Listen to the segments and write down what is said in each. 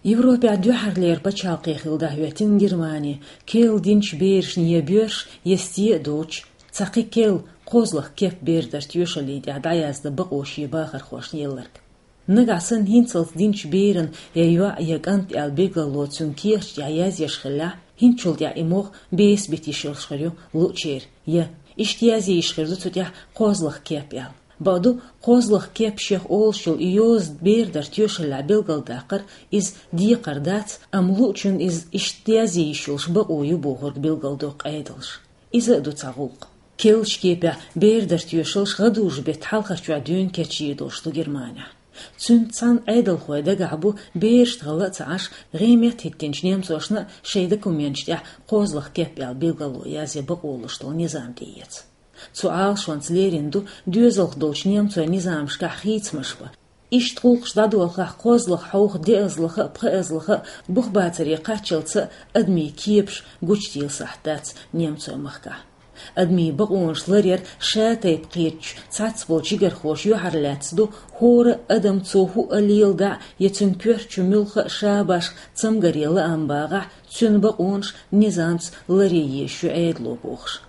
Европа дюхарлер бачалқи хилдахветин Германия, кел динч берш не бёрш, есте доч, цақи кел қозлық кеп бердер тюшалиди адаязды бақоши бахар хошнелларк. Нагасын хинцалс динч берен яйва ягант албегало цункирч яяз яшхила, хинчул я имох бейс битишилшхарю лучер, я иштиязи ишхирду цутя қозлық кеп ял. Баду қозлық кеп шех олшыл иоз бердер тюшалла белгалдақыр из диқардац амлучун из иштиязи ишилш бақою бұғырг белгалдоқ айдылш. Иза дуцағуқ. Келш кепя бердер тюшилш ғадуж бет халқачуа дюн кечи дошту Германия. Цун цан айдыл хойда габу бершт ғала цааш ғемет хиттенч немсошна шейді күменчтя қозлық кеп ял белгало язе бақолыштыл низам дейец. Цуал шванцлеринду дюзалх долч немцу низамшка хитсмашва. Ишт қулқш дадуалха қозлық хаух деазлыха пхазлыха бұхбацари қачылцы адми кепш гучтил сахтац немцу махка. Адми бақуынш ларер шатайп қирч цацбол чигар хош юхарлацду хоры адам цоху алилда ецін көрчу мүлха шабаш цымгарелы амбаға цүн бақуынш низамц ларе ешу айдло боқш.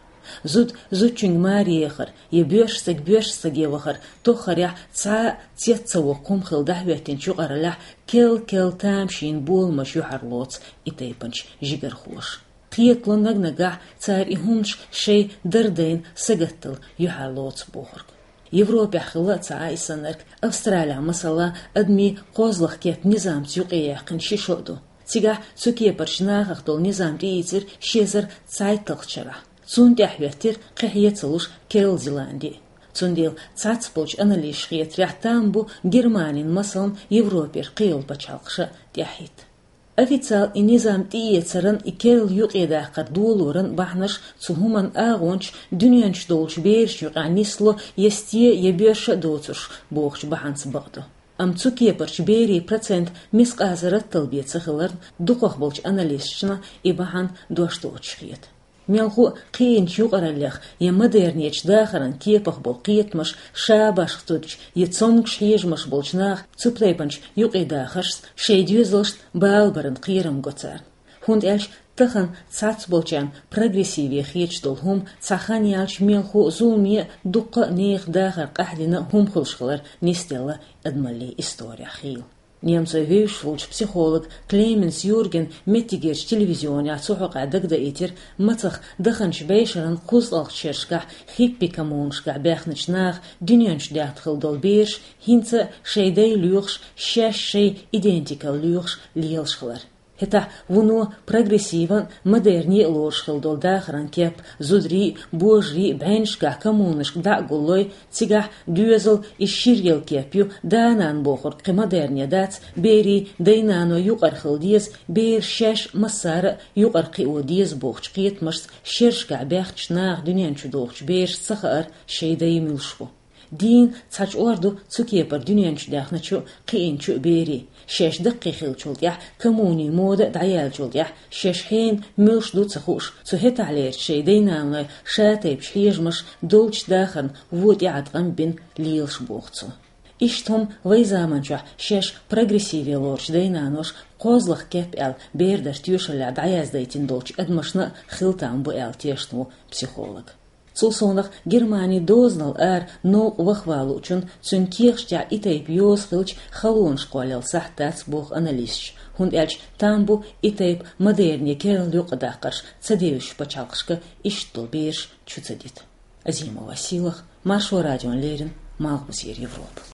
Зудчунг мариехар, е бёршсаг евахар, тохаря ца цецаво кумхил дахвятин чугаралях кел тамшин болмаш юхарлоц и тейпанч жигархош. Қиетлон нагнага царь ихунш шей дардейн сагаттыл юхарлоц бохарг. Европа хила ца исанарк, Австралия масала адми қозлах кеп низам цюқияқын шишоду. Цига цукепаршнахахтол низам рейцер шезар цайтылчара. Цундяхвертир қихьецлуш Кел Зеландии. Цундел цацполч аналишхиет ряхтамбу Германин масалн Европер қиыл бачалқша дяхит. Официал и низам тиецерен и кел юқедақар дуолурен бахнаш цухуман ағонч дүниянч долч берш юқанисло есте еберша доцуш бохч баханс бағду. Амцу кепарч бери процент мисқазарат талбецахыларн духах болч анализчна и бахан дуаштоочхиет. Мелху қиынч юқаралях, е модернеч дахаран кепах бол қиетмаш, шабаш хтудч, е цонгш хежмаш болчнах, цуплейпанч юқидахарс, шейдюзлшт балбаран қирам гоцар. Хунд эльш тахан цац болчан прогрессиве хеч долхум, цахан ялч мелху зулме дукка нех дахар қахдина хумхылшхылар нестела адмали история хил. Немцы вейшвулч психолог Клеменс Юрген меттигерч телевизионе ацухак адагда этер мацах даханч бейшаран кузлах чершка хиппи камуншка бяхначнах дюнянч дяхтхыл долберш хинца шейдей люхш шаш шей идентикал люхш лиелшхлар. Хета вуно прогрессиван модерни лошхыл долдахран кеп зудри божри беншка камунышк да гулой цигах дюзел и ширгел кепю данан бохор модерния дац бери дейнано юқархыл диез бер шаш масара юқарқи одиез бохч қиетмаш шершка бяхчнах дюнянчу долч бер сахар шейдей милшку. Дин цач орду цукепар дюнянчу дахначу қиинчу бери. شش دقيقة جلديا كموني مودة دعيال جلديا شش حين ملش دو تخوش سهت عليه شي دينان شاتي بشحيج مش دولش داخن وود يعدغن بين ليلش بوغتو إشتهم ويزامنجا شش прогрессиве лорч دينانوش قوزلخ كيب ال بيردر تيوشل دعياز ديتين دولش ادمشنا خلطان بو ال تيشتنو психолог. Цулсонах Германии дознал но вахвалу чун цункирштя итейп йосхилч халон школел сахтац бог анализч. Хунд элч тамбу итейп модерне керл юқадақарш цадевиш пачалқшка иштол беш чуцадит. Азима Василах, Маршо радион Лерин, Малбусер Европа.